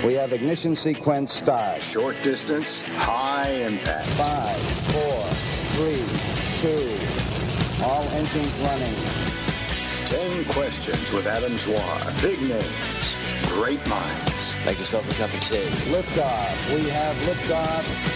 We have ignition sequence start. Short distance, high impact. 5, 4, 3, 2. All engines running. 10 questions with Adam Zwar. Big names, great minds. Make yourself a cup of tea. Liftoff. We have liftoff.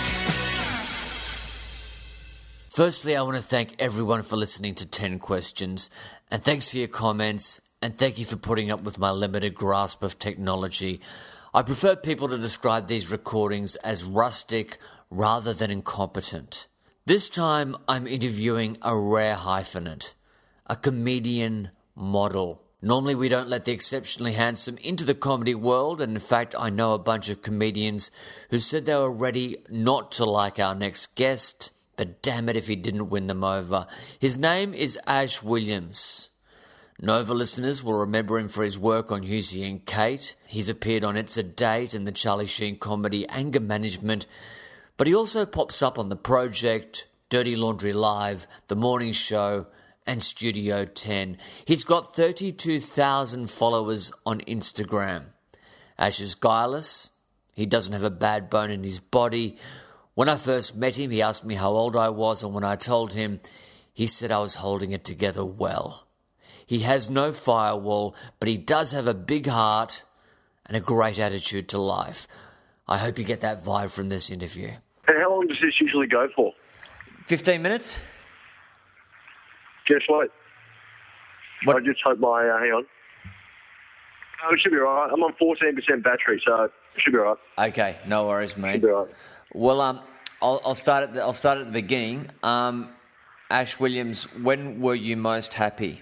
Firstly, I want to thank everyone for listening to 10 Questions, and thanks for your comments, and thank you for putting up with my limited grasp of technology. I prefer people to describe these recordings as rustic rather than incompetent. This time, I'm interviewing a rare hyphenate, a comedian model. Normally, we don't let the exceptionally handsome into the comedy world, and in fact, I know a bunch of comedians who said they were ready not to like our next guest, but damn it if he didn't win them over. His name is Ash Williams. Nova listeners will remember him for his work on Hughesy and Kate. He's appeared on It's a Date and the Charlie Sheen comedy Anger Management, but he also pops up on The Project, Dirty Laundry Live, The Morning Show, and Studio 10. He's got 32,000 followers on Instagram. Ash is guileless. He doesn't have a bad bone in his body. When I first met him, he asked me how old I was, and when I told him, he said I was holding it together well. He has no firewall, but he does have a big heart and a great attitude to life. I hope you get that vibe from this interview. And how long does this usually go for? 15 minutes? Guess what? What? I just hope my... hang on. Oh, it should be all right. I'm on 14% battery, so it should be all right. Okay, no worries, mate. Should be all right. Well, I'll start at the beginning. Ash Williams, when were you most happy?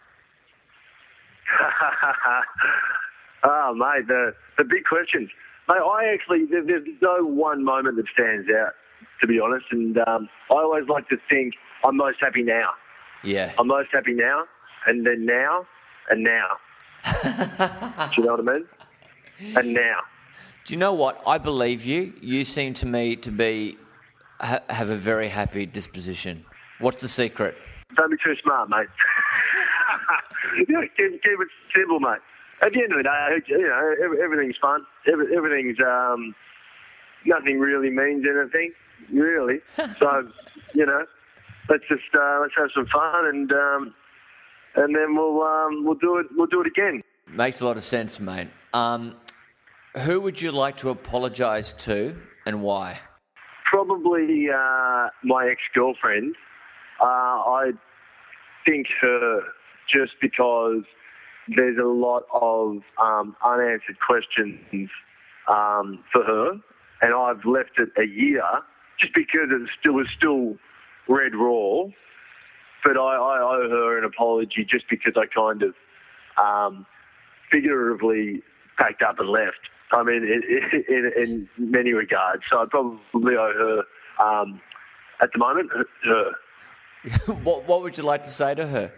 Mate, the big questions. Mate, there's no one moment that stands out, to be honest, and I always like to think I'm most happy now. Yeah. I'm most happy now, and then now, and now. Do you know what I mean? And now. Do you know what? I believe you. You seem to me to have a very happy disposition. What's the secret? Don't be too smart, mate. Keep it simple, mate. At the end of the day, everything's fun. Everything's nothing really means anything, really. So, let's have some fun, and then we'll do it. We'll do it again. Makes a lot of sense, mate. Who would you like to apologise to, and why? Probably my ex-girlfriend. I think her, just because there's a lot of unanswered questions for her, and I've left it a year just because it was still red raw. But I owe her an apology just because I kind of figuratively packed up and left. I mean, in many regards. So I probably owe her, at the moment, her. What would you like to say to her?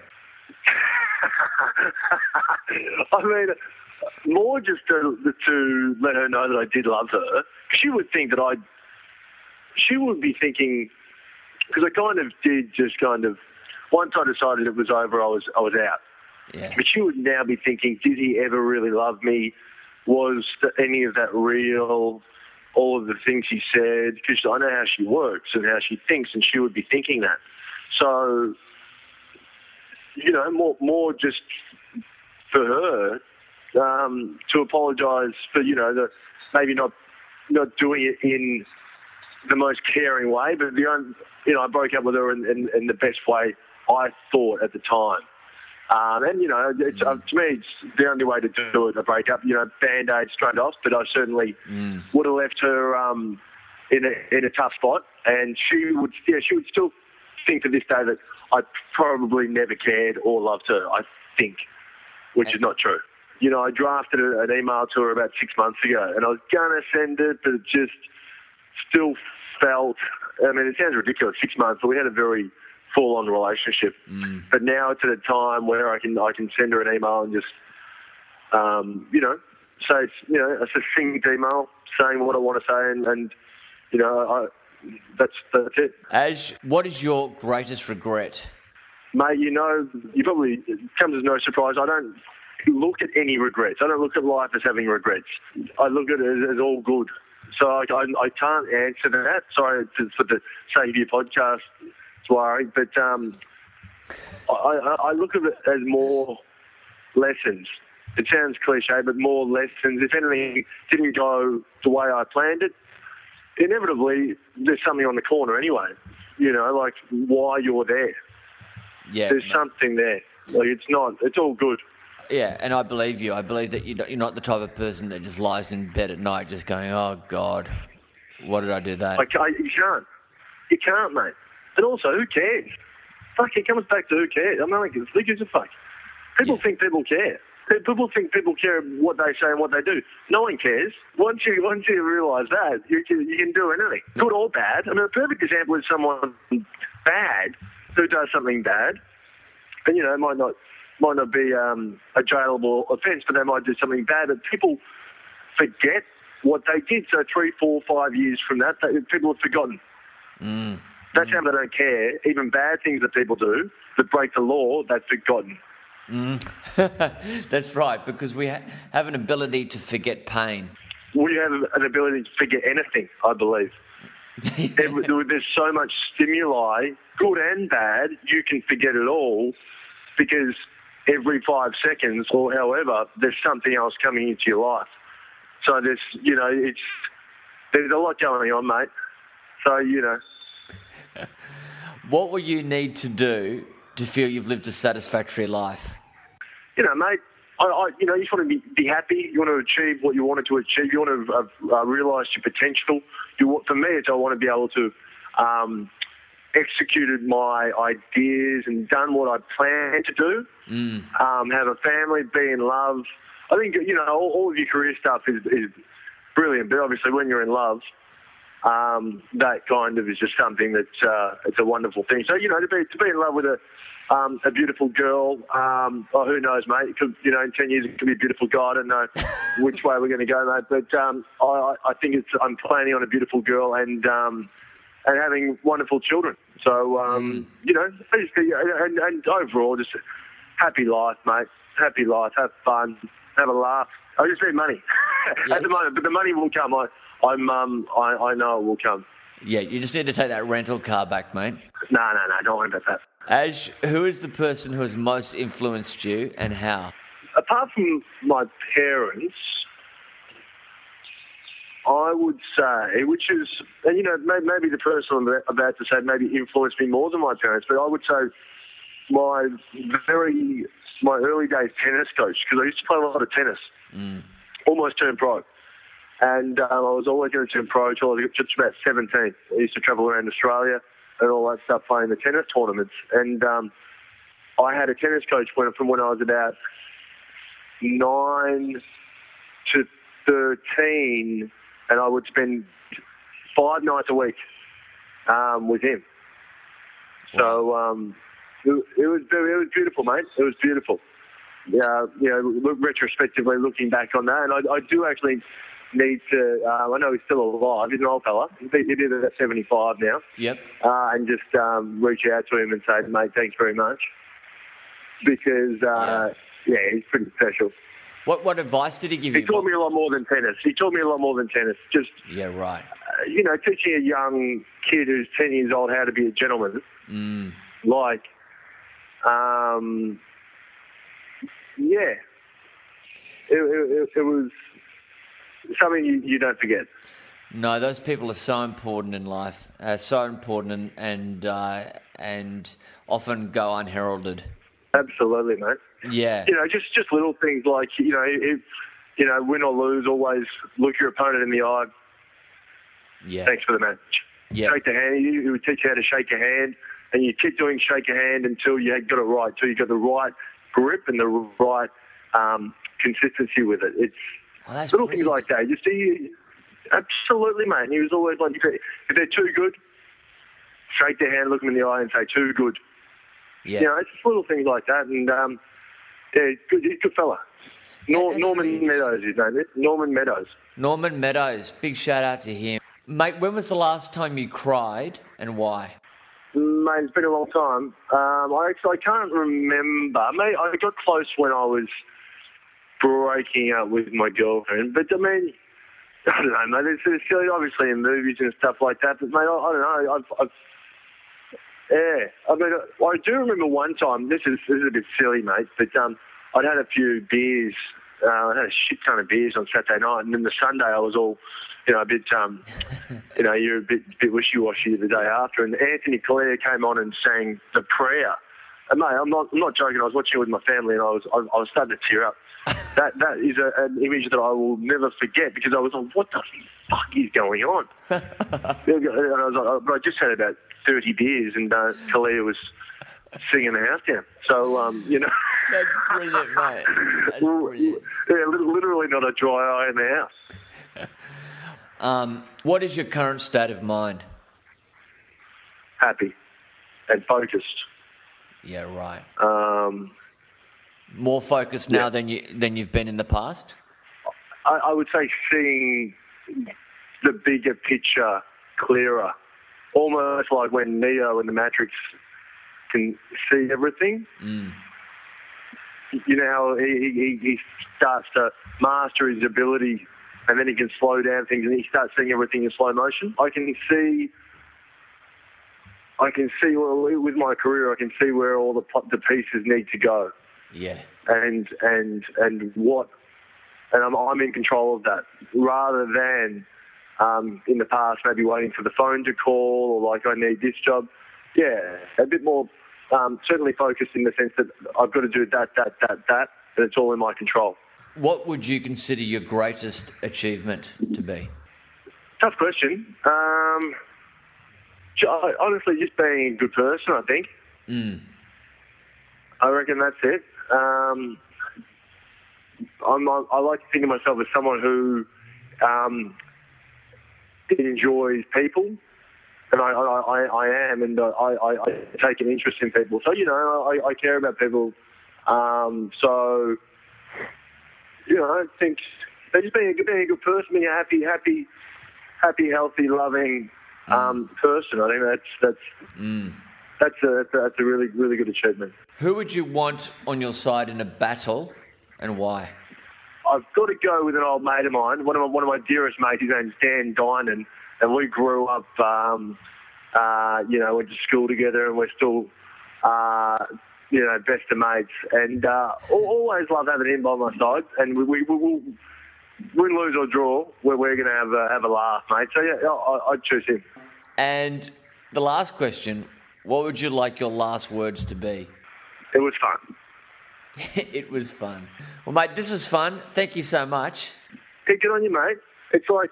I mean, more just to let her know that I did love her. She would think that she would be thinking, because I kind of did just kind of, once I decided it was over, I was out. Yeah. But she would now be thinking, did he ever really love me? Was any of that real? All of the things he said, because I know how she works and how she thinks, and she would be thinking that. So, more just for her to apologise for, maybe not doing it in the most caring way, but I broke up with her in the best way I thought at the time. It's, to me, it's the only way to do it, a breakup. Band-aid straight off, but I certainly would have left her in a tough spot, and she would still think to this day that I probably never cared or loved her, I think, which is not true. I drafted an email to her about 6 months ago, and I was going to send it, but it just still felt, I mean, it sounds ridiculous, 6 months, but we had a very full-on relationship. But now it's at a time where I can send her an email and just, say, a succinct email saying what I want to say, and that's it. Ash, what is your greatest regret? Mate, you probably, it comes as no surprise, I don't look at any regrets. I don't look at life as having regrets. I look at it as all good. So I can't answer that. Sorry for the sake of your podcast, Suarez, but I look at it as more lessons. It sounds cliche, but more lessons. If anything didn't go the way I planned it, inevitably there's something on the corner anyway. You know, like why you're there. Yeah, there's something there. Like it's all good. Yeah, and I believe you. I believe that you're not the type of person that just lies in bed at night just going, oh, God, what did I do that? You can't. You can't, mate. And also, who cares? Fuck, it comes back to who cares. I mean, like, who gives a fuck? People think people care. People think people care what they say and what they do. No one cares. Once you realise that, you can do anything, good or bad. I mean, a perfect example is someone bad who does something bad, and, you know, it might not be a jailable offence, but they might do something bad. But people forget what they did. So 3, 4, 5 years from that, people have forgotten. That's how they don't care. Even bad things that people do that break the law, they've forgotten. That's right, because we have an ability to forget pain. We have an ability to forget anything, I believe. There's so much stimuli, good and bad, you can forget it all because every 5 seconds or however, there's something else coming into your life. So there's a lot going on, mate. So, you know. What will you need to do to feel you've lived a satisfactory life? You know, mate, you just want to be happy. You want to achieve what you wanted to achieve. You want to realise your potential. For me, I want to be able to executed my ideas and done what I planned to do. Have a family, be in love. I think, you know, all of your career stuff is brilliant, but obviously when you're in love, that kind of is just something that's it's a wonderful thing. So, you know, to be in love with a beautiful girl, who knows, mate? It could, you know, in 10 years it could be a beautiful guy. I don't know which way we're going to go, mate. But I think I'm planning on a beautiful girl and having wonderful children. So, you know, and overall, just happy life, mate. Happy life, have fun, have a laugh. I just need money at the moment, but the money will come. I know it will come. Yeah, you just need to take that rental car back, mate. No, don't worry about that. Ash, who is the person who has most influenced you and how? Apart from my parents, I would say, which is, and you know, maybe the person I'm about to say maybe influenced me more than my parents, but I would say my early days tennis coach, because I used to play a lot of tennis, almost turned pro. And I was always going to turn pro until I was just about 17. I used to travel around Australia and all that stuff playing the tennis tournaments. And I had a tennis coach from when I was about 9 to 13, and I would spend 5 nights a week with him. So it was beautiful, mate. It was beautiful. Yeah, you know, retrospectively looking back on that, and I do actually need to. I know he's still alive. He's an old fella. He's about 75 now. Yep. And just reach out to him and say, mate, thanks very much, because he's pretty special. What advice did he give you? He taught me a lot more than tennis. Just right. You know, teaching a young kid who's 10 years old how to be a gentleman. Like, it was something you don't forget. No, those people are so important in life, so important and often go unheralded. Absolutely, mate. Yeah. You know, just little things like, you know, if, you know, win or lose, always look your opponent in the eye. Yeah. Thanks for the match. Yeah. Shake the hand. He would teach you how to shake a hand, and you keep doing shake a hand until you got it right, until you got the right grip and the right consistency with it. It's little things like that. You see, absolutely, mate. And he was always like, if they're too good, shake their hand, look them in the eye, and say, too good. Yeah. You know, it's just little things like that. And he's a good fella. Norman Meadows, his name is. Norman Meadows. Norman Meadows. Big shout out to him. Mate, when was the last time you cried and why? Mate, it's been a long time. I can't remember. Mate, I got close when I was breaking up with my girlfriend. But, I mean, I don't know, mate. It's silly, obviously, in movies and stuff like that. But, mate, I don't know. I mean, I do remember one time, this is a bit silly, mate, but I'd had a few beers. I had a shit ton of beers on Saturday night, and then the Sunday I was all, a bit, you're a bit wishy-washy the day after. And Anthony Calea came on and sang The Prayer. And, mate, I'm not joking. I was watching it with my family, and I was starting to tear up. That is an image that I will never forget, because I was like, what the fuck is going on? And I was like, but I just had about 30 beers, and Calea was singing the house down. So, That's brilliant, mate. That's brilliant. Yeah, literally not a dry eye in the house. What is your current state of mind? Happy and focused. Yeah, right. More focused now than you've been in the past? I would say seeing the bigger picture clearer. Almost like when Neo in the Matrix can see everything. Mm. You know how he starts to master his ability, and then he can slow down things, and he starts seeing everything in slow motion. I can see with my career, I can see where all the pieces need to go. Yeah. And I'm in control of that, rather than in the past maybe waiting for the phone to call, or like, I need this job. Yeah, a bit more certainly focused in the sense that I've got to do that, and it's all in my control. What would you consider your greatest achievement to be? Tough question. Honestly, just being a good person, I think. Mm. I reckon that's it. I like to think of myself as someone who enjoys people, and I am, and I take an interest in people. So, I care about people. So, I think just being a good person, being a happy, healthy, loving person. I think that's a really, really good achievement. Who would you want on your side in a battle, and why? I've got to go with an old mate of mine, one of my dearest mates. His name's Dan Dinan, and we grew up, went to school together, and we're still, best of mates. And always love having him by my side. And we will win, lose or draw, we're going to have a laugh, mate. So yeah, I'd choose him. And the last question: what would you like your last words to be? It was fun. It was fun. Well, mate, this was fun. Thank you so much. Hey, good on you, mate. It's like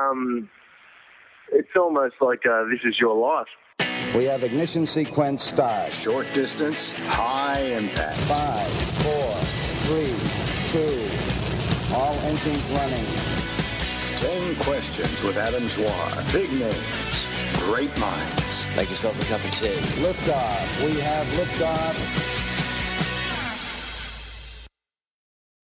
it's almost like This Is Your Life. We have ignition sequence start. Short distance, high impact. 5, 4, 3, 2, all engines running. 10 questions with Adam Zwar. Big names, great minds. Make yourself a cup of tea. Liftoff. We have liftoff.